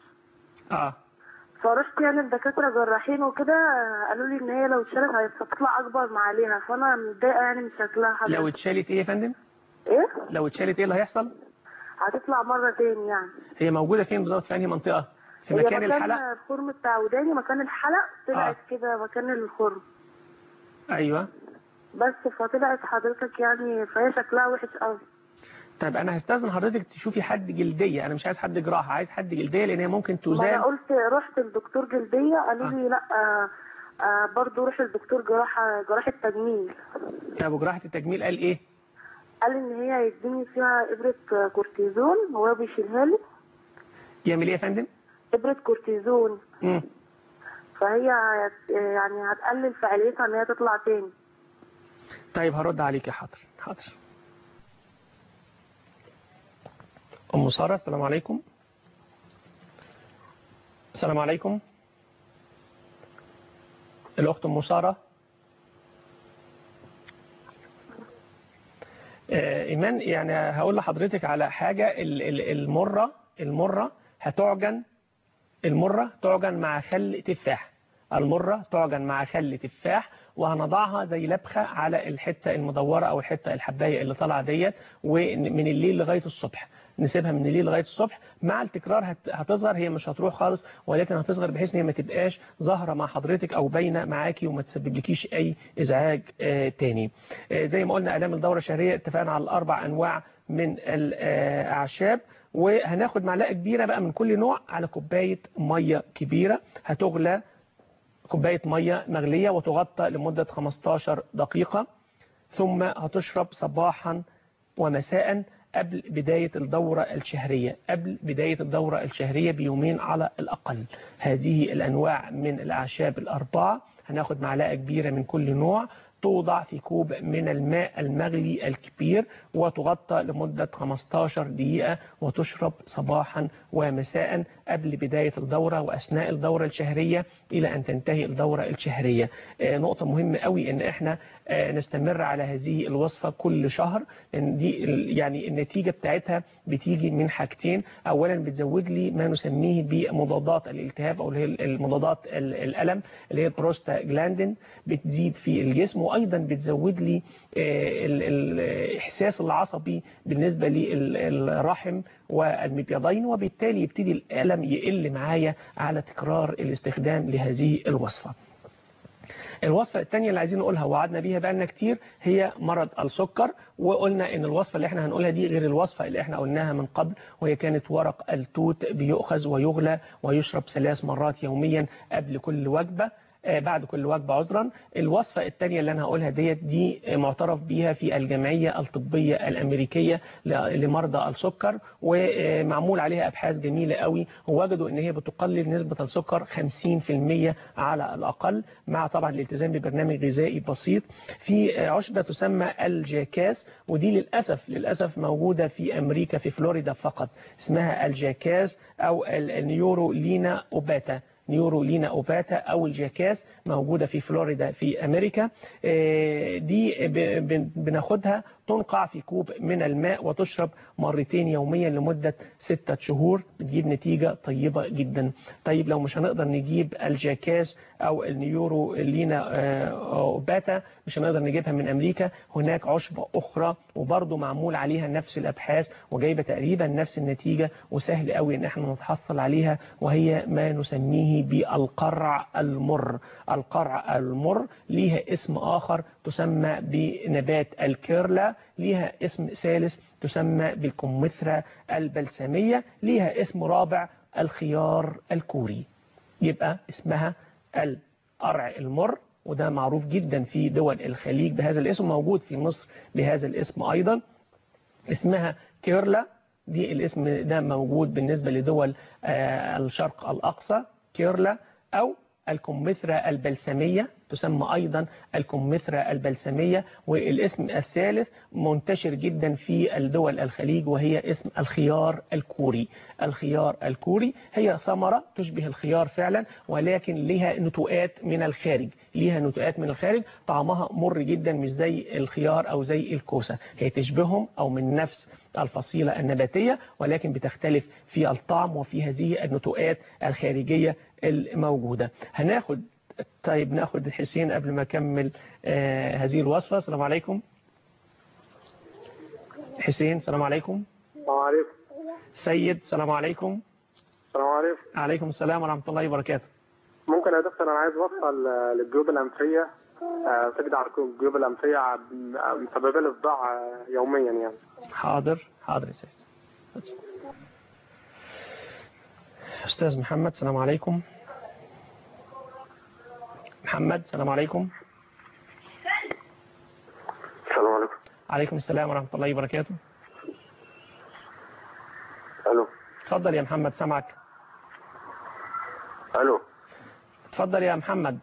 Speaker 6: فرحت يعني الدكاترة جراحين وكده، قالوا لي إن هي لو اتشالت هتطلع أكبر ما عليها، فأنا متضايقة يعني من شكلها حضرتك.
Speaker 1: لو اتشالت إيه يا فندم؟
Speaker 6: إيه؟
Speaker 1: لو اتشالت إيه اللي هيحصل؟
Speaker 6: هتطلع مرة تاني يعني.
Speaker 1: هي موجودة فين بالظبط، في أنهي منطقة؟ في مكان الحلق؟
Speaker 6: الخرم بتاع وداني، مكان الحلق طلعت كده مكان الخرم.
Speaker 1: أيوة.
Speaker 6: بس فطلعت حضرتك يعني، فهي شكلها وحش قوي.
Speaker 1: طيب أنا هستأذن حضرتك تشوفي حد جلدية، أنا مش عايز حد جراحة، عايز حد جلدية لأن هي ممكن تزال.
Speaker 6: ما أنا قلت رحت للدكتور جلدية، قالوا لي لا برضه روح للدكتور جراحة تجميل.
Speaker 1: طب وجراحة التجميل قال إيه؟
Speaker 6: قال إن هي هيديني فيها إبرة كورتيزون، هو بيشيلها لي.
Speaker 1: يعمل إيه يا فندم؟
Speaker 6: إبرة كورتيزون. فهي يعني هتقلل فعاليتها إن هي تطلع تاني.
Speaker 1: طيب هرد عليك يا حاضر. حاضر. أم سارة، السلام عليكم. السلام عليكم. الأخت أم سارة. إيمان، يعني هقول لحضرتك على حاجة. المرة هتعجن، المرة تعجن مع خل تفاح، المرة تعجن مع خل تفاح، وهنضعها زي لبخة على الحتة المدورة أو الحتة الحباية اللي طالعة ديت، ومن الليل لغاية الصبح نسيبها، من الليل لغاية الصبح. مع التكرار هتصغر، هي مش هتروح خالص، ولكن هتصغر بحيث ان هي ما تبقاش ظاهرة مع حضرتك او باينة معاكي وما تسببلكيش اي ازعاج تاني. زي ما قلنا آلام الدورة الشهرية اتفقنا على الاربع انواع من الاعشاب، وهناخد معلقة كبيرة بقى من كل نوع على كوباية مية كبيرة. هتغلى كوباية مية مغلية وتغطى لمدة 15 دقيقة، ثم هتشرب صباحا ومساء قبل بداية الدورة الشهرية، قبل بداية الدورة الشهرية بيومين على الأقل. هذه الأنواع من الأعشاب الأربعة هناخد معلقة كبيرة من كل نوع توضع في كوب من الماء المغلي الكبير وتغطى لمدة 15 دقيقة وتشرب صباحا ومساء قبل بداية الدورة وأثناء الدورة الشهرية إلى أن تنتهي الدورة الشهرية. نقطة مهمة قوي إن إحنا نستمر على هذه الوصفة كل شهر، لأن دي يعني النتيجة بتاعتها بتيجي من حاجتين. أولا بتزود لي ما نسميه بمضادات الالتهاب أو اللي هي المضادات الألم اللي هي البروستاجلاندين، بتزيد في الجسم، وأيضا بتزود لي الإحساس العصبي بالنسبة للرحم والمبيضين، وبالتالي يبتدي الألم يقل معايا على تكرار الاستخدام لهذه الوصفة. الوصفة الثانية اللي عايزين نقولها وعدنا بيها بقالنا كتير هي مرض السكر، وقلنا ان الوصفة اللي احنا هنقولها دي غير الوصفة اللي احنا قلناها من قبل، وهي كانت ورق التوت بيؤخذ ويغلى ويشرب 3 مرات يوميا قبل كل وجبة، بعد كل وجبة عذرا. الوصفة الثانية اللي أنا هقولها دي معترف بيها في الجمعية الطبية الأمريكية لمرضى السكر، ومعمول عليها أبحاث جميلة قوي، ووجدوا أن هي بتقلل نسبة السكر 50% على الأقل، مع طبعا الالتزام ببرنامج غذائي بسيط. في عشبة تسمى الجاكاس، ودي للأسف موجودة في أمريكا في فلوريدا فقط، اسمها الجاكاس أو النيورولينا أوباتا، نيورولينا أوباتا أو الجاكاس، موجودة في فلوريدا في أمريكا. دي بناخدها تنقع في كوب من الماء وتشرب مرتين يوميا لمدة 6 شهور، بتجيب نتيجة طيبة جدا. طيب لو مش هنقدر نجيب الجاكاس أو النيورولينا أوباتا، مش هنقدر نجيبها من أمريكا، هناك عشبة أخرى وبرضو معمول عليها نفس الأبحاث وجايبة تقريبا نفس النتيجة، وسهل قوي إن احنا نتحصل عليها، وهي ما نسميه بالقرع المر. القرع المر ليها اسم آخر تسمى بنبات الكيرلا، ليها اسم ثالث تسمى بالكمثرى البلسمية، ليها اسم رابع الخيار الكوري. يبقى اسمها القرع المر، وده معروف جدا في دول الخليج بهذا الاسم، موجود في مصر بهذا الاسم أيضا، اسمها كيرلا. دي الاسم ده موجود بالنسبة لدول الشرق الأقصى، كيرلا، أو الكمثرى البلسمية تسمى أيضا الكمثرى البلسمية. والاسم الثالث منتشر جدا في الدول الخليج وهي اسم الخيار الكوري. الخيار الكوري هي ثمرة تشبه الخيار فعلا، ولكن لها نتوءات من الخارج، ليها نتوءات من الخارج، طعمها مر جدا مش زي الخيار أو زي الكوسة، هي تشبههم أو من نفس الفصيلة النباتية، ولكن بتختلف في الطعم وفي هذه النتوءات الخارجية الموجودة. طيب ناخد حسين قبل ما أكمل هذه الوصفة. السلام عليكم حسين. السلام عليكم.
Speaker 7: السلام عليكم.
Speaker 1: سيد. السلام عليكم.
Speaker 7: السلام عليكم.
Speaker 1: عليكم السلام ورحمة الله وبركاته.
Speaker 7: ممكن يا دكتور أنا عايز وصفة للجيوب الأنفية، تجدع الجيوب الأنفية مسببة لي صداع يوميا يعني.
Speaker 1: حاضر يا سيد. أستاذ محمد. السلام عليكم. محمد. السلام عليكم.
Speaker 7: السلام عليكم.
Speaker 1: عليكم السلام ورحمة الله وبركاته.
Speaker 7: ألو.
Speaker 1: اتفضل يا محمد، سامعك.
Speaker 7: ألو.
Speaker 1: اتفضل يا محمد.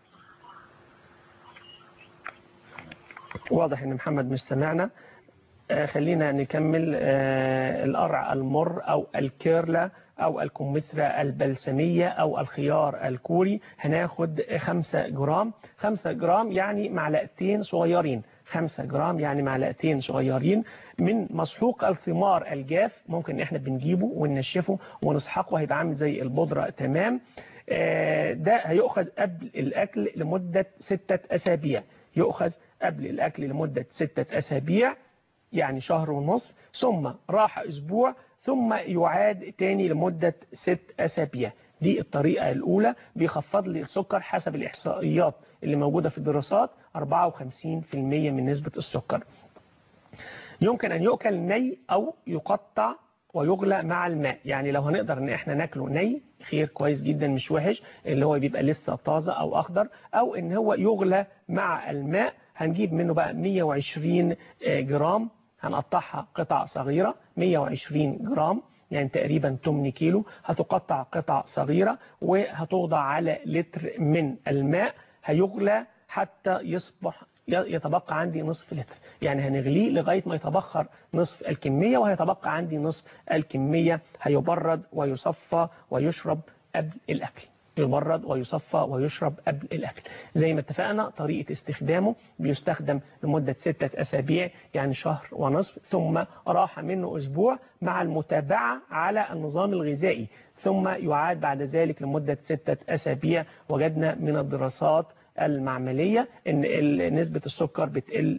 Speaker 1: واضح ان محمد مش سمعنا. خلينا نكمل. القرع المر أو الكيرلا أو الكمثرى البلسمية أو الخيار الكوري، هناخد 5 جرام. 5 جرام يعني معلقتين صغيرين، 5 جرام يعني معلقتين صغيرين من مسحوق الثمار الجاف. ممكن احنا بنجيبه وننشفه ونسحقه، هيبقى عامل زي البودرة تمام. ده هيؤخذ قبل الأكل لمدة 6 أسابيع، يؤخذ قبل الأكل لمدة 6 أسابيع يعني شهر ونصف، ثم راح أسبوع، ثم يعاد تاني لمدة 6 أسابيع. دي الطريقة الأولى، بيخفض لي السكر حسب الإحصائيات اللي موجودة في الدراسات 54% من نسبة السكر. يمكن أن يؤكل ني أو يقطع ويغلى مع الماء، يعني لو هنقدر ان احنا ناكله ني خير، كويس جدا مش وحش، اللي هو بيبقى لسه طازة او اخضر، او ان هو يغلى مع الماء. هنجيب منه بقى 120 جرام، هنقطعها قطع صغيرة، 120 جرام يعني تقريبا 8 كيلو، هتقطع قطع صغيرة وهتوضع على لتر من الماء، هيغلى حتى يصبح يتبقى عندي نصف لتر، يعني هنغليه لغاية ما يتبخر نصف الكمية، وهيتبقى عندي نصف الكمية هيبرد ويصفى ويشرب قبل الأكل. يبرد ويصفى ويشرب قبل الأكل. زي ما اتفقنا طريقة استخدامه بيستخدم لمدة 6 أسابيع، يعني شهر ونصف، ثم راحة منه أسبوع مع المتابعة على النظام الغذائي، ثم يعاد بعد ذلك لمدة 6 أسابيع. وجدنا من الدراسات المعملية ان نسبة السكر بتقل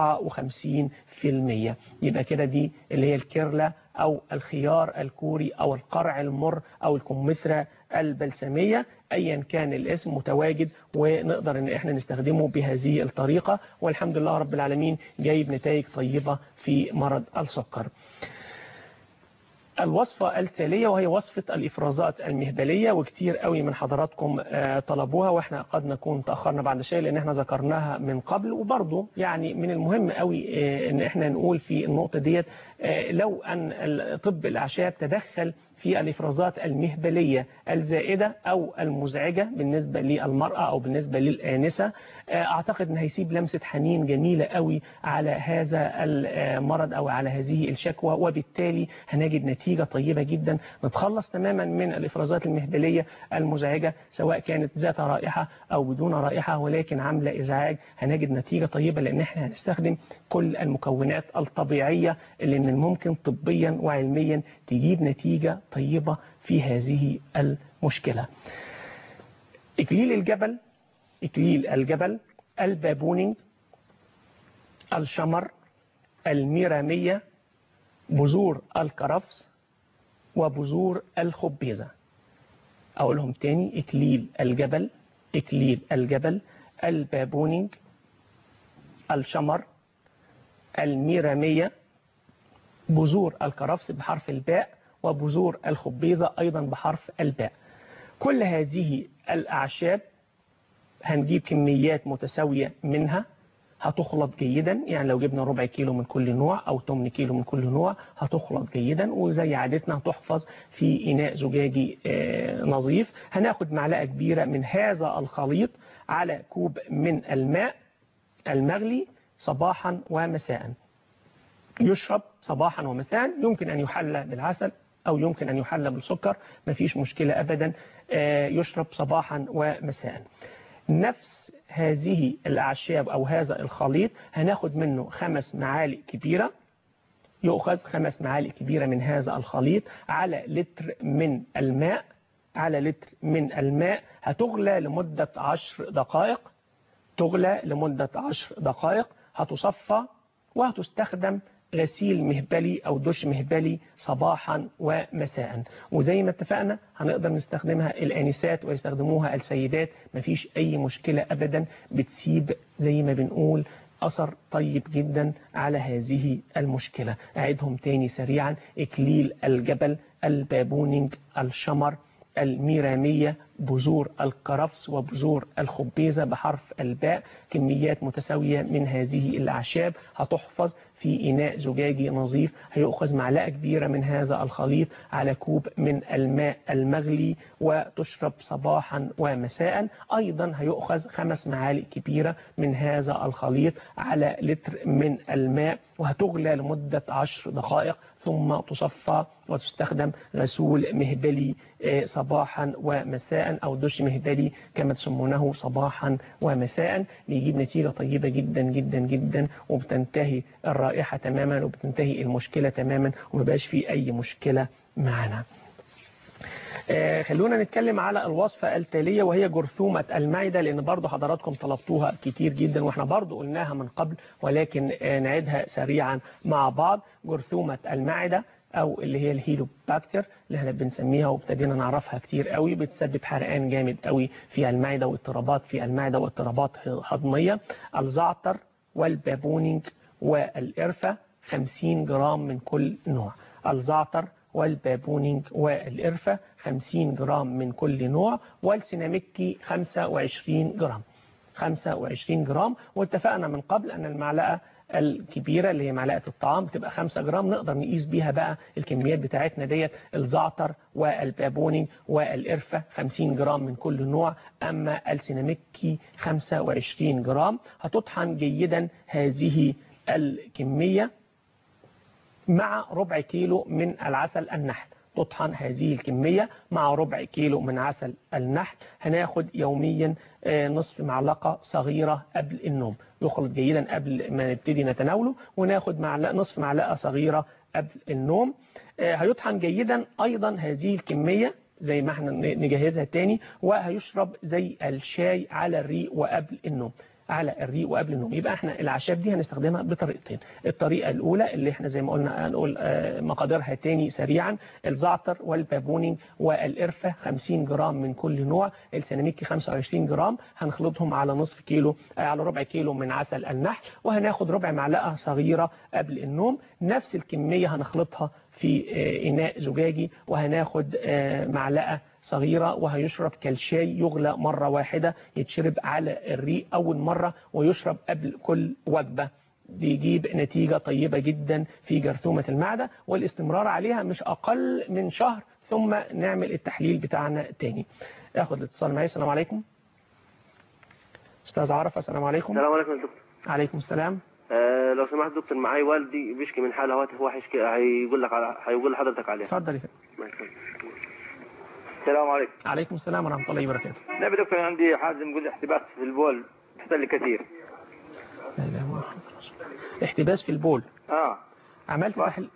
Speaker 1: 54%. يبقى كده دي اللي هي الكيرلا او الخيار الكوري او القرع المر او الكمثرى البلسمية، ايا كان الاسم متواجد، ونقدر ان احنا نستخدمه بهذه الطريقة، والحمد لله رب العالمين جايب نتائج طيبة في مرض السكر. الوصفة التالية وهي وصفة الإفرازات المهبلية، وكتير قوي من حضراتكم طلبوها، واحنا قد نكون تأخرنا بعد شيء لأن احنا ذكرناها من قبل. وبرضو يعني من المهم قوي ان احنا نقول في النقطة ديت لو أن طب الأعشاب تدخل في الإفرازات المهبلية الزائدة أو المزعجة بالنسبة للمرأة أو بالنسبة للآنسة، أعتقد أن هيسيب لمسة حنين جميلة قوي على هذا المرض أو على هذه الشكوى، وبالتالي هنجد نتيجة طيبة جدا، نتخلص تماما من الإفرازات المهبلية المزعجة سواء كانت ذات رائحة أو بدون رائحة ولكن عاملة إزعاج. هنجد نتيجة طيبة لأن احنا هنستخدم كل المكونات الطبيعية اللي من الممكن طبيا وعلميا تجيب نتيجة طيبة في هذه المشكلة. إكليل الجبل، البابونج، الشمر، الميرامية، بذور الكرفس، وبذور الخبيزة. أقولهم تاني: إكليل الجبل، البابونج، الشمر، الميرامية، بذور الكرفس بحرف الباء، وبذور الخبيزة أيضا بحرف الباء. كل هذه الأعشاب هنجيب كميات متساوية منها، هتخلط جيدا، يعني لو جبنا ربع كيلو من كل نوع أو 8 كيلو من كل نوع هتخلط جيدا، وزي عادتنا هتحفظ في إناء زجاجي نظيف. هناخد معلقة كبيرة من هذا الخليط على كوب من الماء المغلي صباحا ومساء. يشرب صباحا ومساء، يمكن أن يحلى بالعسل أو يمكن أن يحلى بالسكر، مفيش مشكلة أبدا. يشرب صباحا ومساء. نفس هذه الأعشاب أو هذا الخليط هناخد منه 5 معالق كبيرة، يؤخذ 5 معالق كبيرة من هذا الخليط على لتر من الماء، هتغلى لمدة 10 دقائق، هتصفى وهتستخدم غسيل مهبلي أو دش مهبلي صباحا ومساء. وزي ما اتفقنا هنقدر نستخدمها الآنسات ويستخدموها السيدات، مفيش أي مشكلة أبدا، بتسيب زي ما بنقول أثر طيب جدا على هذه المشكلة. أعيدهم تاني سريعا: إكليل الجبل، البابونج، الشمر، الميرامية، بذور الكرفس، وبذور الخبيزة بحرف الباء. كميات متساوية من هذه الأعشاب هتحفظ في إناء زجاجي نظيف. هيؤخذ معلقة كبيرة من هذا الخليط على كوب من الماء المغلي وتشرب صباحا ومساء. أيضا هيؤخذ 5 معالق كبيرة من هذا الخليط على لتر من الماء، وهتغلى لمدة 10 دقائق، ثم تصفى وتستخدم غسول مهبلي صباحا ومساء أو دش مهبلي كما تسمونه صباحا ومساء، بيجيب نتيجة طيبة جدا جدا جدا، وبتنتهي الرائحة تماما وبتنتهي المشكلة تماما ومبقاش فيه أي مشكلة معنا. خلونا نتكلم على الوصفة التالية وهي جرثومة المعدة، لأن برضو حضراتكم طلبتوها كتير جدا واحنا برضو قلناها من قبل، ولكن نعيدها سريعا مع بعض. جرثومة المعدة أو اللي هي الهيلوباكتر اللي احنا بنسميها وابتدينا نعرفها كتير قوي، بتسبب حرقان جامد قوي في المعدة واضطرابات في المعدة واضطرابات هضمية. الزعتر والبابونج والقرفة 50 جرام من كل نوع. الزعتر والبابونج والقرفة 50 جرام من كل نوع، والسيناميكي 25 جرام. واتفقنا من قبل أن المعلقة الكبيرة اللي هي معلقة الطعام بتبقى 5 جرام، نقدر نقيس بيها بقى الكميات بتاعتنا ديت. الزعتر والبابونج والقرفة 50 جرام من كل نوع، أما السيناميكي 25 جرام. هتطحن جيدا هذه الكمية مع ربع كيلو من العسل النحل. تطحن هذه الكمية مع ربع كيلو من عسل النحل. هناخد يوميا نصف معلقة صغيرة قبل النوم، يخلط جيدا قبل ما نبتدي نتناوله، وناخد نصف معلقة صغيرة قبل النوم. هيطحن جيدا أيضا هذه الكمية زي ما احنا نجهزها تاني، وهيشرب زي الشاي على الريق وقبل النوم. على الريق وقبل النوم. يبقى احنا الاعشاب دي هنستخدمها بطريقتين. الطريقه الاولى اللي احنا زي ما قلنا هنقول مقاديرها تاني سريعا: الزعتر والبابونج والقرفه 50 جرام من كل نوع، السيناميكي 25 جرام، هنخلطهم على نصف كيلو على ربع كيلو من عسل النحل، وهناخد ربع معلقه صغيره قبل النوم. نفس الكميه هنخلطها في إناء زجاجي، وهناخد معلقة صغيرة، وهيشرب كالشاي، يغلى مرة واحدة، يتشرب على الريق أول مرة، ويشرب قبل كل وجبة. بيجيب نتيجة طيبة جدا في جرثومة المعدة، والاستمرار عليها مش أقل من شهر، ثم نعمل التحليل بتاعنا تاني. أخذ الاتصال معي. السلام عليكم. أستاذ عرفة، السلام عليكم.
Speaker 8: السلام عليكم يا دكتور.
Speaker 1: عليكم السلام.
Speaker 8: لو سمحت دكتور، معاي والدي بيشكي من حاله هاتف، هو هيقول لحضرتك عليها.
Speaker 1: اتفضل يا فندم.
Speaker 8: السلام عليكم.
Speaker 1: عليكم السلام ورحمه الله وبركاته.
Speaker 8: نبي دكتور، عندي حاجه نقول احتباس في البول بيحصل لي كثير.
Speaker 1: لا اله الا الله محمد رسول الله. احتباس في البول. عملت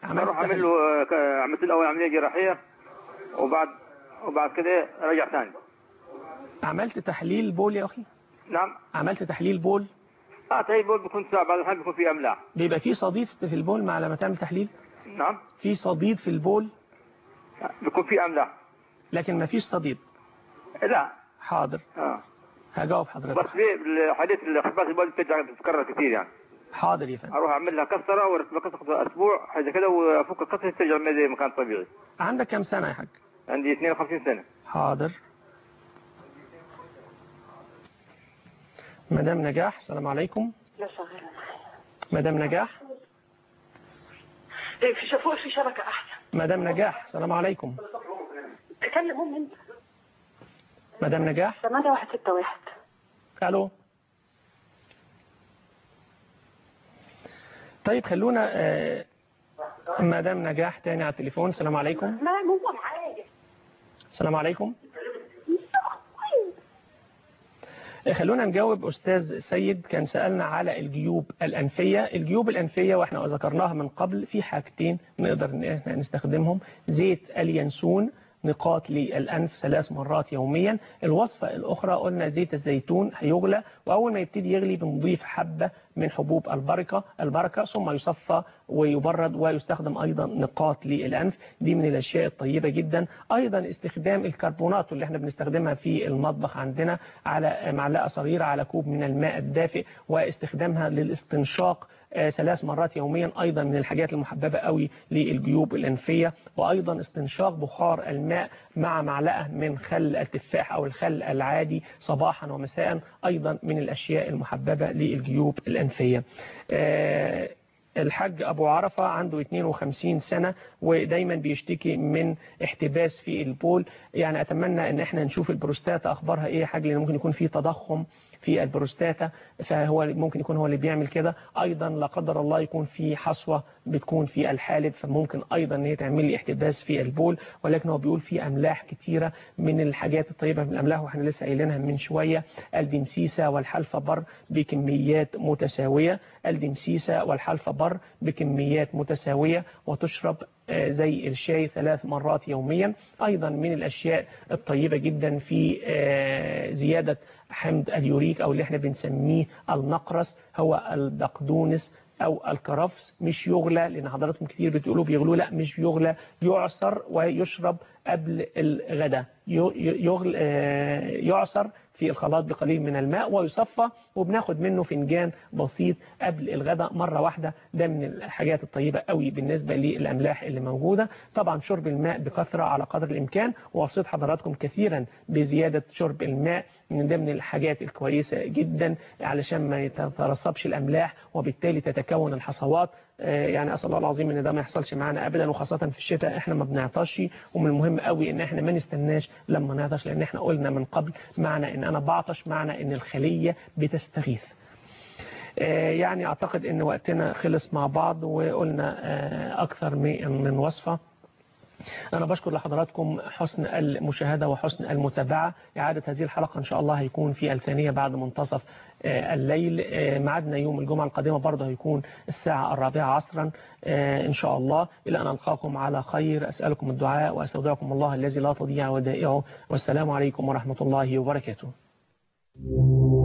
Speaker 8: عملت الاول عمليه جراحيه، وبعد كده رجع ثاني.
Speaker 1: عملت تحليل بول يا اخي؟
Speaker 8: نعم.
Speaker 1: عملت تحليل بول؟
Speaker 8: تحليل البول بيكون صعب، بعض الأحيان بيكون فيه أملاح.
Speaker 1: بيبقى فيه صديد في البول مع لما تعمل تحليل؟
Speaker 8: نعم.
Speaker 1: في صديد في البول؟
Speaker 8: بيكون فيه أملاح.
Speaker 1: لكن ما فيش صديد؟
Speaker 8: لا.
Speaker 1: حاضر. هجاوب حضرتك.
Speaker 8: بس في حديث الاحتباس البول بترجع تتكرر كثير يعني.
Speaker 1: حاضر يا فندم.
Speaker 8: اروح اعمل لها كسره واركب كسره اسبوع حاجه كده، وافك الكسره ترجع زي مكان طبيعي.
Speaker 1: عندك كم سنه يا حاج؟
Speaker 8: عندي 52 سنه.
Speaker 1: حاضر. مدام نجاح، السلام عليكم.
Speaker 9: لا شغاله.
Speaker 1: مدام نجاح.
Speaker 9: في شافوه في شبكه احسن.
Speaker 1: مدام نجاح، السلام عليكم.
Speaker 9: تكلمهم انت.
Speaker 1: مدام نجاح.
Speaker 9: 8161.
Speaker 1: الو. طيب خلونا مدام نجاح تاني على التليفون. السلام عليكم.
Speaker 9: ما هو معايا.
Speaker 1: السلام عليكم. خلونا نجاوب أستاذ سيد كان سألنا على الجيوب الأنفية. الجيوب الأنفية واحنا ذكرناها من قبل، في حاجتين نقدر نستخدمهم: زيت اليانسون نقاط للأنف 3 مرات يوميا. الوصفة الأخرى قلنا زيت الزيتون هيغلى، وأول ما يبتدي يغلي بنضيف حبة من حبوب البركة ثم يصفى ويبرد، ويستخدم أيضا نقاط للأنف. دي من الأشياء الطيبة جدا. أيضا استخدام الكربونات اللي احنا بنستخدمها في المطبخ عندنا على معلقة صغيرة على كوب من الماء الدافئ، واستخدامها للاستنشاق 3 مرات يوميا، أيضا من الحاجات المحببة قوي للجيوب الأنفية. وأيضا استنشاق بخار الماء مع معلقة من خل التفاح أو الخل العادي صباحا ومساء، أيضا من الأشياء المحببة للجيوب الأنفية. الحاج أبو عرفة عنده 52 سنة ودايما بيشتكي من احتباس في البول. يعني أتمنى أن احنا نشوف البروستاتا أخبارها إيه يا حاج، لأن ممكن يكون في تضخم في البروستاتا، فهو ممكن يكون هو اللي بيعمل كده. أيضا لا قدر الله يكون في حصوة بتكون في الحالب، فممكن أيضا أن هي تعمل لي احتباس في البول. ولكن هو بيقول في أملاح كتيرة من الحاجات الطيبة من الأملاح، وإحنا لسه قايلينها من شوية: الدنسيسة والحلفة بر بكميات متساوية. الدنسيسة والحلفة بر بكميات متساوية، وتشرب زي الشاي 3 مرات يوميا. أيضا من الأشياء الطيبة جدا في زيادة حمض اليوريك أو اللي احنا بنسميه النقرس هو البقدونس أو الكرفس. مش يغلى، لأن حضراتكم كتير بتقولوا بيغلوا، لا مش يغلى، يعصر ويشرب قبل الغداء. يعصر في الخلاط بقليل من الماء ويصفى، وبناخد منه فنجان بسيط قبل الغداء مرة واحدة. ده من الحاجات الطيبة قوي بالنسبة للأملاح اللي موجودة. طبعا شرب الماء بكثرة على قدر الإمكان، ووصيت حضراتكم كثيرا بزيادة شرب الماء من ضمن الحاجات الكويسة جدا علشان ما يترسبش الأملاح وبالتالي تتكون الحصوات. يعني أسأل الله العظيم ان ده ما يحصلش معانا ابدا، وخاصة في الشتاء احنا ما بنعطش، ومن المهم قوي ان احنا ما نستناش لما نعطش، لان احنا قلنا من قبل معنى ان انا بعطش معنى ان الخلية بتستغيث. يعني اعتقد ان وقتنا خلص مع بعض وقلنا اكثر من وصفة. أنا بشكر لحضراتكم حسن المشاهدة وحسن المتابعة. إعادة هذه الحلقة إن شاء الله هيكون في الثانية بعد منتصف الليل. معدنا يوم الجمعة القادمة برضه هيكون الساعة 4 عصرا إن شاء الله. إلى أن ألقاكم على خير، أسألكم الدعاء وأستودعكم الله الذي لا تضيع ودائعه، والسلام عليكم ورحمة الله وبركاته.